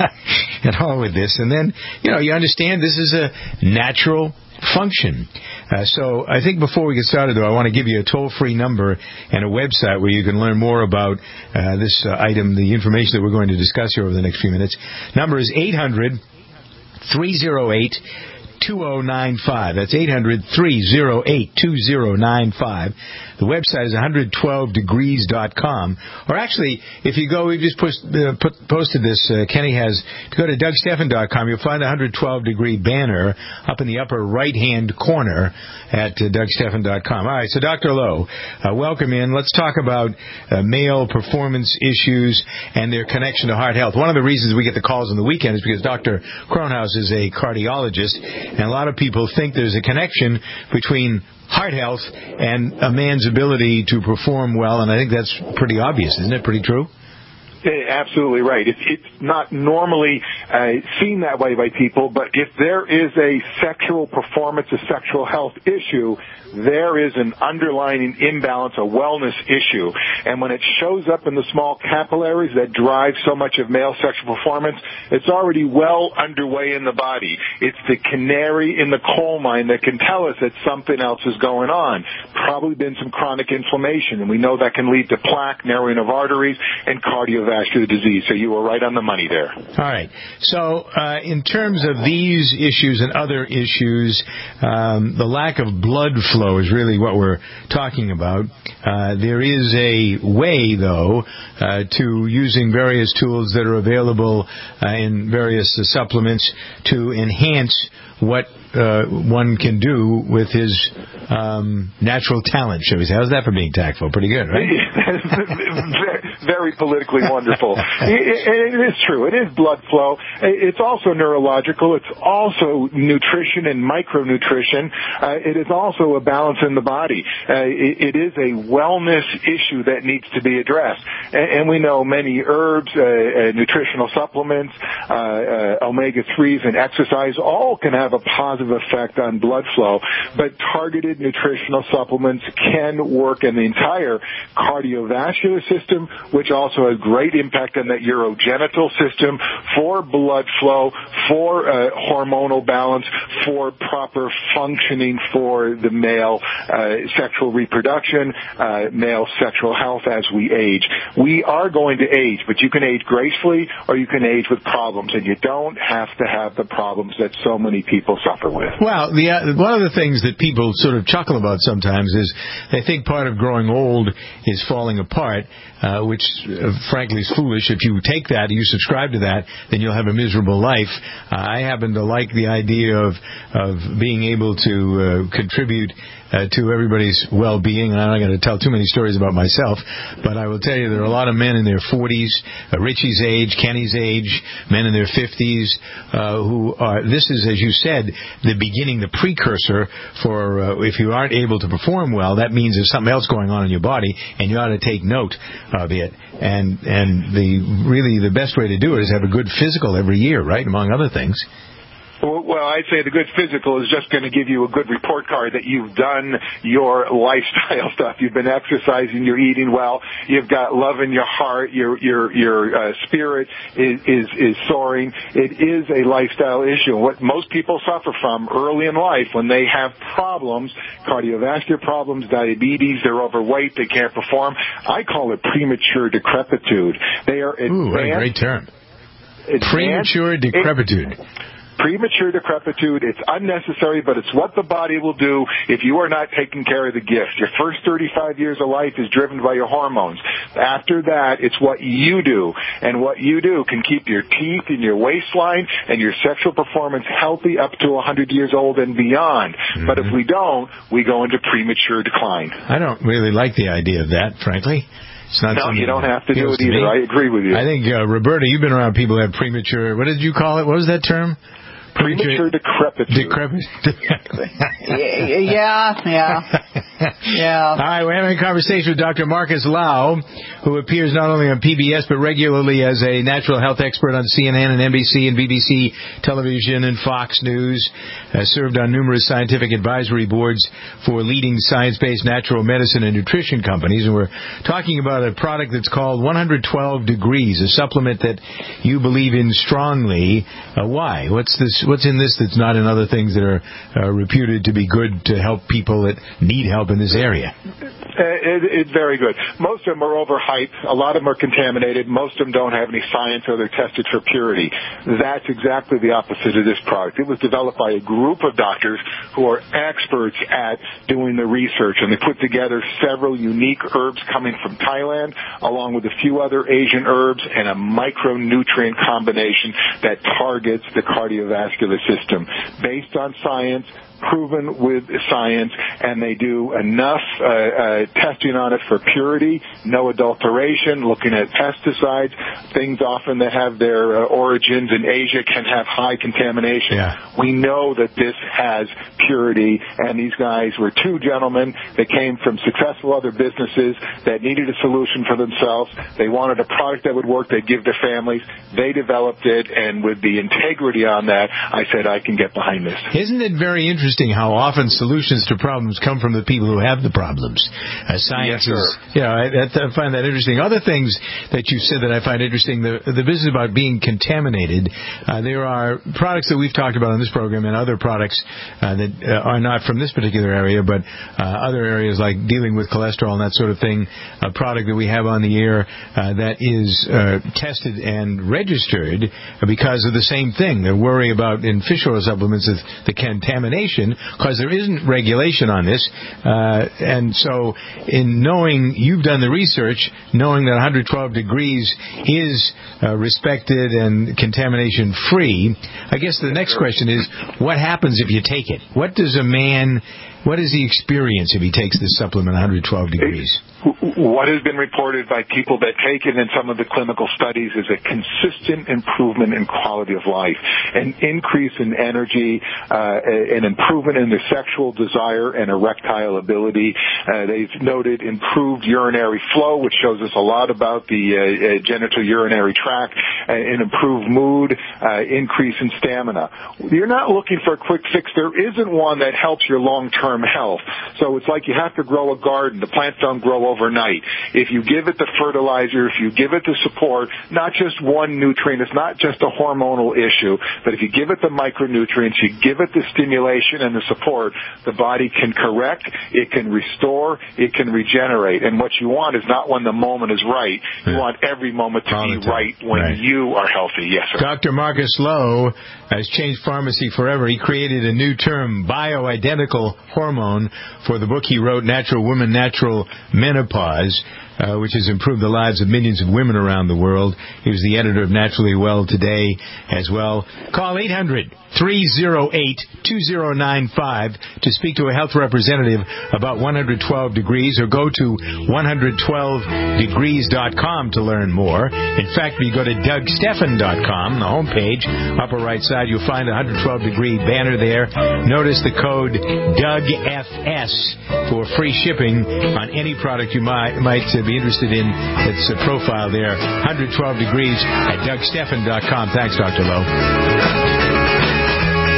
at all with this. And then, you know, you understand this is a natural function. Uh, so I think before we get started, though, I want to give you a toll-free number and a website where you can learn more about uh, this uh, item, the information that we're going to discuss here over the next few minutes. Number is eight hundred, three oh eight, two oh nine five. That's eight hundred, three oh eight, two oh nine five. The website is one twelve degrees dot com. Or actually, if you go, we just post, uh, put, posted this, uh, Kenny has, if you go to Doug Stephan dot com, you'll find the one twelve degree banner up in the upper right-hand corner at uh, Doug Stephan dot com. All right, so Doctor Lowe, uh, welcome in. Let's talk about uh, male performance issues and their connection to heart health. One of the reasons we get the calls on the weekend is because Doctor Kronhaus is a cardiologist, and a lot of people think there's a connection between heart health and a man's ability to perform well, and I think that's pretty obvious. Isn't it pretty true? Absolutely right. It's, it's not normally uh, seen that way by people, but if there is a sexual performance, a sexual health issue, there is an underlying imbalance, a wellness issue. And when it shows up in the small capillaries that drive so much of male sexual performance, it's already well underway in the body. It's the canary in the coal mine that can tell us that something else is going on. Probably been some chronic inflammation, and we know that can lead to plaque, narrowing of arteries, and cardiovascular disease. So you were right on the money there. All right. So uh, in terms of these issues and other issues, um, the lack of blood flow is really what we're talking about. Uh, there is a way, though, uh, to using various tools that are available uh, in various uh, supplements to enhance what uh, one can do with his um, natural talent, shall we say. How's that for being tactful? Pretty good, right? Very politically wonderful. it, it is true. It is blood flow. It's also neurological. It's also nutrition and micronutrition. Uh, it is also a balance in the body. Uh, it, it is a wellness issue that needs to be addressed. And, and we know many herbs, uh, uh, nutritional supplements, uh, uh, omega threes, and exercise all can have a positive effect on blood flow. But targeted nutritional supplements can work in the entire cardiovascular system, which also has great impact on the urogenital system for blood flow, for uh, hormonal balance, for proper functioning for the male uh, sexual reproduction, uh, male sexual health as we age. We are going to age, but you can age gracefully or you can age with problems, and you don't have to have the problems that so many people suffer with. Well, the, uh, one of the things that people sort of chuckle about sometimes is they think part of growing old is falling apart, uh, which uh, frankly is foolish. If you take that, you subscribe to that, then you'll have a miserable life. Uh, I happen to like the idea of of being able to uh, contribute Uh, to everybody's well-being. I'm not going to tell too many stories about myself, but I will tell you there are a lot of men in their forties, uh, Richie's age, Kenny's age, men in their fifties, uh, who are, this is, as you said, the beginning, the precursor for uh, if you aren't able to perform well, that means there's something else going on in your body, and you ought to take note of it. And, and the really the best way to do it is have a good physical every year, right, among other things. Well, I'd say the good physical is just going to give you a good report card that you've done your lifestyle stuff. You've been exercising, you're eating well, you've got love in your heart, your your your uh, spirit is, is is soaring. It is a lifestyle issue. What most people suffer from early in life when they have problems, cardiovascular problems, diabetes, they're overweight, they can't perform. I call it premature decrepitude. They are advanced. Ooh, what a great term. Premature decrepitude. It, Premature decrepitude, it's unnecessary, but it's what the body will do if you are not taking care of the gift. Your first thirty-five years of life is driven by your hormones. After that, it's what you do. And what you do can keep your teeth and your waistline and your sexual performance healthy up to one hundred years old and beyond. Mm-hmm. But if we don't, we go into premature decline. I don't really like the idea of that, frankly. It's not no, you don't have to do it either. I agree with you. I think, uh, Roberta, you've been around people who have premature, what did you call it? What was that term? Premature decrepitude. Decrepitude. yeah, yeah, yeah. All right, we're having a conversation with Doctor Marcus Lau, who appears not only on P B S, but regularly as a natural health expert on C N N and N B C and B B C television and Fox News. Has served on numerous scientific advisory boards for leading science-based natural medicine and nutrition companies. And we're talking about a product that's called one hundred twelve Degrees, a supplement that you believe in strongly. Uh, why? What's this? What's in this that's not in other things that are uh, reputed to be good to help people that need help in this area? It, it's very good. Most of them are overhyped. A lot of them are contaminated. Most of them don't have any science or they're tested for purity. That's exactly the opposite of this product. It was developed by a group of doctors who are experts at doing the research, and they put together several unique herbs coming from Thailand, along with a few other Asian herbs and a micronutrient combination that targets the cardiovascular system. Based on science, proven with science, and they do enough uh, uh, testing on it for purity, no adulteration, looking at pesticides, things often that have their uh, origins in Asia can have high contamination. Yeah. We know that this has purity, and these guys were two gentlemen that came from successful other businesses that needed a solution for themselves. They wanted a product that would work, they'd give their families. They developed it, and with the integrity on that, I said, I can get behind this. Isn't it very interesting how often solutions to problems come from the people who have the problems? Uh, science yes, is, you know, I, I find that interesting. Other things that you said that I find interesting, the, the business about being contaminated. Uh, there are products that we've talked about on this program and other products uh, that uh, are not from this particular area, but uh, other areas like dealing with cholesterol and that sort of thing. A product that we have on the air uh, that is uh, tested and registered because of the same thing. The worry about in fish oil supplements is the contamination, because there isn't regulation on this. Uh, and so in knowing you've done the research, knowing that one hundred twelve Degrees is uh, respected and contamination free, I guess the next question is, what happens if you take it? What does a man, what is the experience if he takes this supplement one hundred twelve Degrees? What has been reported by people that take it in some of the clinical studies is a consistent improvement in quality of life, an increase in energy, uh, an improvement in their sexual desire and erectile ability. Uh, they've noted improved urinary flow, which shows us a lot about the uh, uh, genital urinary tract, uh, an improved mood, uh, increase in stamina. You're not looking for a quick fix. There isn't one that helps your long-term health. So it's like you have to grow a garden. The plants don't grow overnight. If you give it the fertilizer, if you give it the support, not just one nutrient, it's not just a hormonal issue, but if you give it the micronutrients, you give it the stimulation and the support, the body can correct, it can restore, it can regenerate. And what you want is not when the moment is right. You yeah. want every moment to All be right when right. you are healthy. Yes, sir. Doctor Marcus Lowe has changed pharmacy forever. He created a new term, bioidentical hormone, for the book he wrote, Natural Woman, Natural Menopause, uh, which has improved the lives of millions of women around the world. He was the editor of Naturally Well Today as well. Call eight hundred, three oh eight, two oh nine five to speak to a health representative about one hundred twelve Degrees, or go to one hundred twelve degrees dot com to learn more. In fact, if you go to Doug Stephan dot com, the homepage, upper right side, you'll find a one hundred twelve degree banner there. Notice the code Doug F S for free shipping on any product you might, might uh, be interested in. It's a profile there, one hundred twelve degrees at Doug Stephan dot com. Thanks, Doctor Lowe.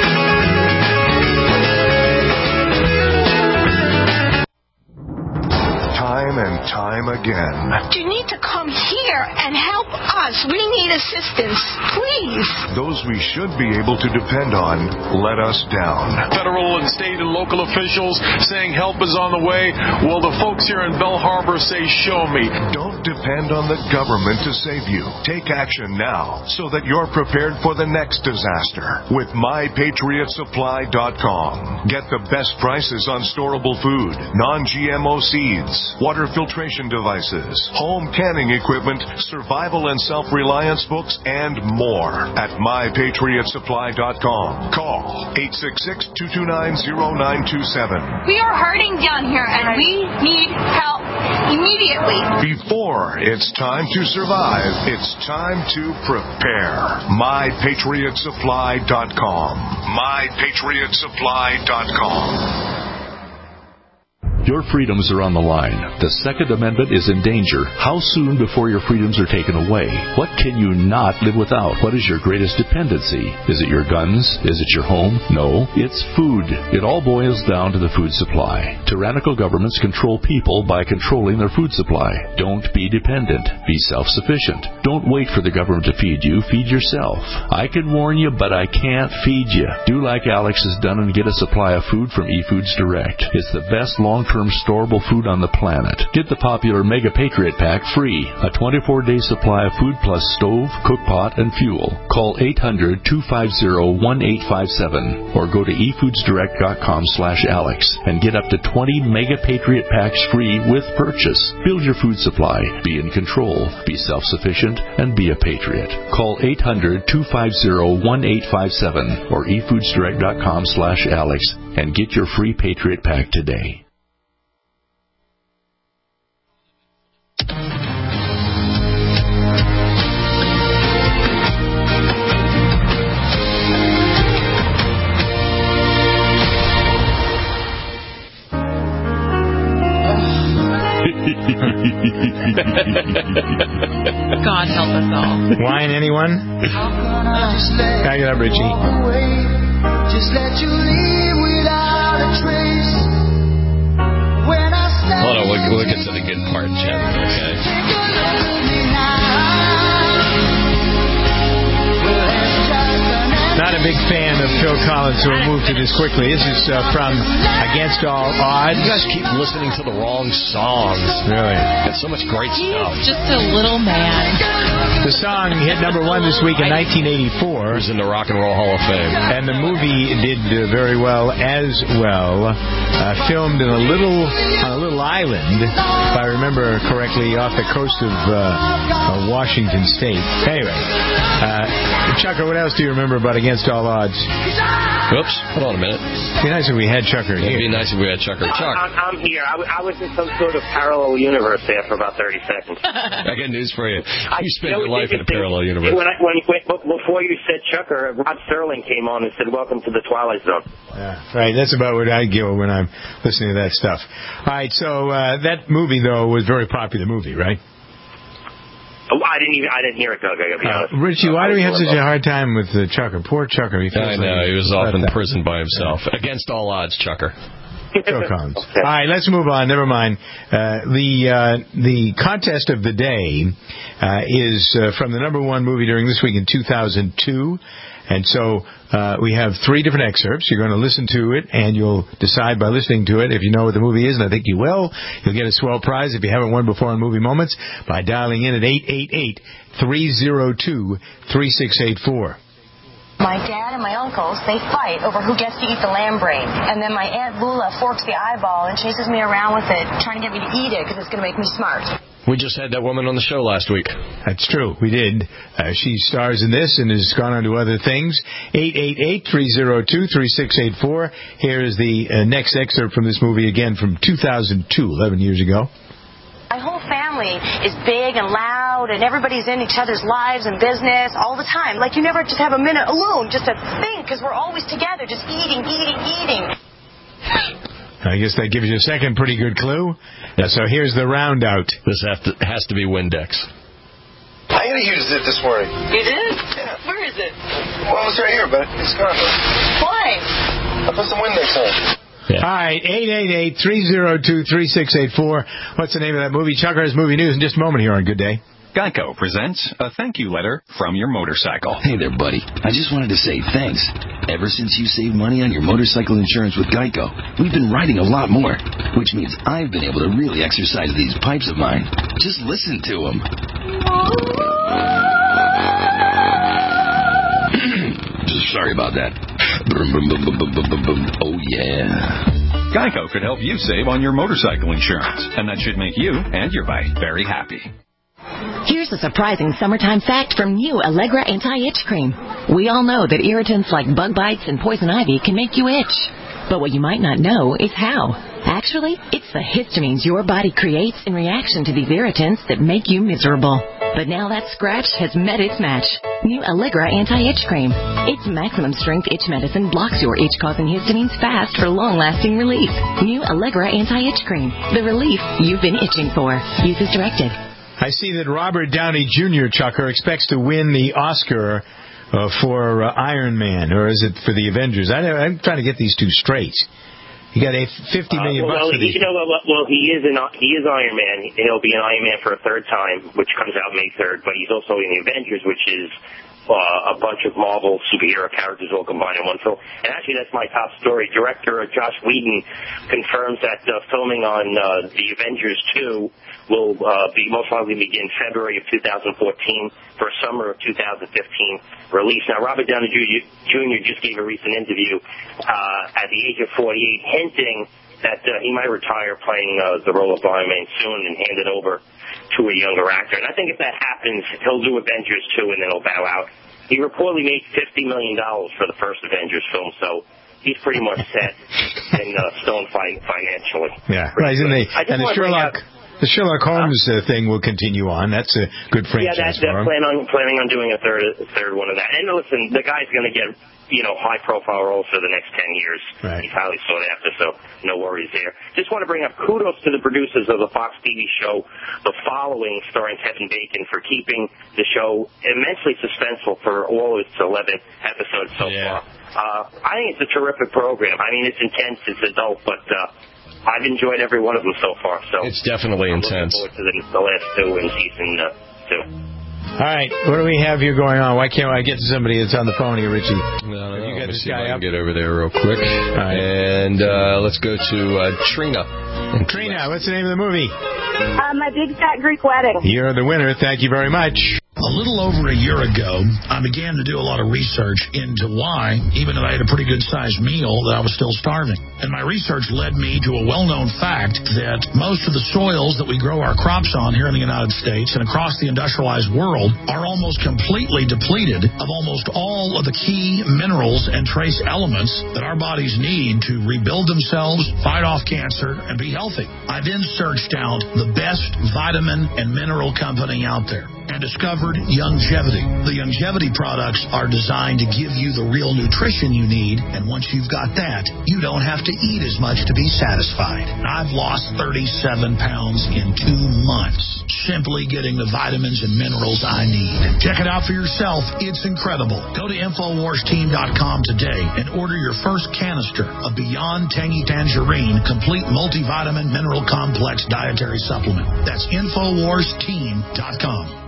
time and time again. You need to come here and help us. We need assistance, please. Those we should be able to depend on let us down. Federal and state and local officials saying help is on the way. Well, the folks here in Bell Harbor say, show me. Don't depend on the government to save you. Take action now so that you're prepared for the next disaster with my patriot supply dot com. Get the best prices on storable food, non-G M O seeds, water filtration devices, home canning equipment, survival and self-reliance books, and more at my patriot supply dot com. Call eight six six, two two nine, zero nine two seven. We are hurting down here, and we need help immediately. Before it's time to survive, it's time to prepare. my patriot supply dot com. my patriot supply dot com. Your freedoms are on the line. The Second Amendment is in danger. How soon before your freedoms are taken away? What can you not live without? What is your greatest dependency? Is it your guns? Is it your home? No, it's food. It all boils down to the food supply. Tyrannical governments control people by controlling their food supply. Don't be dependent. Be self-sufficient. Don't wait for the government to feed you. Feed yourself. I can warn you, but I can't feed you. Do like Alex has done and get a supply of food from eFoods Direct. It's the best long-term storable food on the planet. Get the popular Mega Patriot Pack free. A twenty-four day supply of food plus stove, cook pot, and fuel. Call eight hundred, two five zero, one eight five seven or go to e foods direct dot com slash alex and get up to twenty Mega Patriot Packs free with purchase. Build your food supply. Be in control. Be self-sufficient and be a patriot. Call eight hundred, two five zero, one eight five seven or e foods direct dot com slash alex and get your free Patriot Pack today. God help us all. Wine, anyone? Back it up, Richie. Just let you leave without a trace. When I stand Hold on, we'll, we'll get to the good part, Jen. Okay. Not a big fan of Phil Collins, so we'll move to this quickly. This is uh, from Against All Odds. You guys keep listening to the wrong songs. Really? It's so much great stuff. He's just a little man. The song hit number one this week in nineteen eighty-four. It was in the Rock and Roll Hall of Fame. And the movie did uh, very well as well. Uh, filmed in a little on a little island, if I remember correctly, off the coast of uh, uh, Washington State. Anyway, uh, Chucker, what else do you remember about Against All Odds? Whoops, hold on a minute. It'd be nice if we had Chucker here. It'd be nice if we had Chucker. Chuck. I'm, I'm here. I, w- I was in some sort of parallel universe there for about thirty seconds. I got news for you. I, You spent you know, your life in a parallel universe. When I, when, when, before you said Chucker, Rod Serling came on and said, "Welcome to the Twilight Zone." Yeah, right. That's about what I get when I'm listening to that stuff. All right. So uh, that movie, though, was a very popular movie, right? Oh, I didn't even. I didn't hear it, Doug. I gotta be honest. Uh, Richie, why do we have such a hard time with uh, Chucker? Poor Chucker. He feels I know. like He was off in that. prison by himself. Yeah. Against all odds, Chucker. Phil Collins. Okay. All right, let's move on. Never mind. Uh, the uh, the contest of the day uh, is uh, from the number one movie during this week in two thousand two. And so uh, we have three different excerpts. You're going to listen to it, and you'll decide by listening to it if you know what the movie is, and I think you will. You'll get a swell prize if you haven't won before on Movie Moments by dialing in at eight eight eight, three oh two, three six eight four. My dad and my uncles, they fight over who gets to eat the lamb brain. And then my Aunt Lula forks the eyeball and chases me around with it, trying to get me to eat it because it's going to make me smart. We just had that woman on the show last week. That's true. We did. Uh, she stars in this and has gone on to other things. eight eight eight, three oh two, three six eight four. Here is the uh, next excerpt from this movie, again from two thousand two, eleven years ago. My whole family is big and loud, and everybody's in each other's lives and business all the time. Like, you never just have a minute alone just to think, because we're always together, just eating, eating, eating. I guess that gives you a second pretty good clue. Yeah, so here's the round out. This have to, has to be Windex. I gotta use it this morning. You did? Yeah. Where is it? Well, it's right here, but it's gone. Why? I put some Windex on. Yeah. All right, eight eight eight, three oh two, three six eight four. What's the name of that movie? Chuck has movie news in just a moment here on Good Day. Geico presents a thank you letter from your motorcycle. Hey there, buddy. I just wanted to say thanks. Ever since you saved money on your motorcycle insurance with Geico, we've been riding a lot more, which means I've been able to really exercise these pipes of mine. Just listen to them. Sorry about that. Oh, yeah. Geico could help you save on your motorcycle insurance, and that should make you and your bike very happy. Here's a surprising summertime fact from new Allegra Anti-Itch Cream. We all know that irritants like bug bites and poison ivy can make you itch. But what you might not know is how. Actually, it's the histamines your body creates in reaction to these irritants that make you miserable. But now that scratch has met its match. New Allegra Anti-Itch Cream. Its maximum strength itch medicine blocks your itch-causing histamines fast for long-lasting relief. New Allegra Anti-Itch Cream. The relief you've been itching for. Use as directed. I see that Robert Downey Junior, Chucker, expects to win the Oscar uh, for uh, Iron Man, or is it for the Avengers? I, I'm trying to get these two straight. He got a fifty million uh, well, bucks for these. You know, well, well, he is an he is Iron Man. He'll be an Iron Man for a third time, which comes out May third. But he's also in the Avengers, which is uh, a bunch of Marvel superhero characters all combined in one film. And actually, that's my top story. Director Joss Whedon confirms that uh, filming on uh, the Avengers two will uh, be most likely begin February of two thousand fourteen for a summer of two thousand fifteen release. Now, Robert Downey Junior just gave a recent interview uh, at the age of forty-eight, hinting that uh, he might retire playing uh, the role of Iron Man soon and hand it over to a younger actor. And I think if that happens, he'll do Avengers two and then he'll bow out. He reportedly made fifty million dollars for the first Avengers film, so he's pretty much set in uh, stone fight financially. Yeah, right. And, they, and the Sherlock... The Sherlock Holmes uh, thing will continue on. That's a good franchise. Yeah, that's, for they're him. planning on planning on doing a third a third one of that. And listen, the guy's going to get you know high profile roles for the next ten years. Right. He's highly sought after, so no worries there. Just want to bring up kudos to the producers of the Fox T V show The Following, starring Kevin Bacon, for keeping the show immensely suspenseful for all its eleven episodes so yeah. far. Uh, I think it's a terrific program. I mean, it's intense, it's adult, but. Uh, I've enjoyed every one of them so far. So it's definitely I'm intense. Looking forward to the, the last two in season uh, two. All right, what do we have here going on? Why can't I get to somebody that's on the phone here, Richie? No, no, you got Let me this see guy if I up? can get over there real quick. Right. And uh, let's go to uh, Trina. Trina, what's the name of the movie? Uh, My Big Fat Greek Wedding. You're the winner. Thank you very much. A little over a year ago, I began to do a lot of research into why, even though I had a pretty good-sized meal, that I was still starving. And my research led me to a well-known fact that most of the soils that we grow our crops on here in the United States and across the industrialized world are almost completely depleted of almost all of the key minerals and trace elements that our bodies need to rebuild themselves, fight off cancer, and be healthy. I then searched out the best vitamin and mineral company out there and discovered Youngevity. The Youngevity products are designed to give you the real nutrition you need, and once you've got that, you don't have to eat as much to be satisfied. I've lost thirty-seven pounds in two months, simply getting the vitamins and minerals I need. Check it out for yourself. It's incredible. Go to Infowars Team dot com today and order your first canister of Beyond Tangy Tangerine Complete Multivitamin Mineral Complex Dietary Supplement. That's Infowars Team dot com.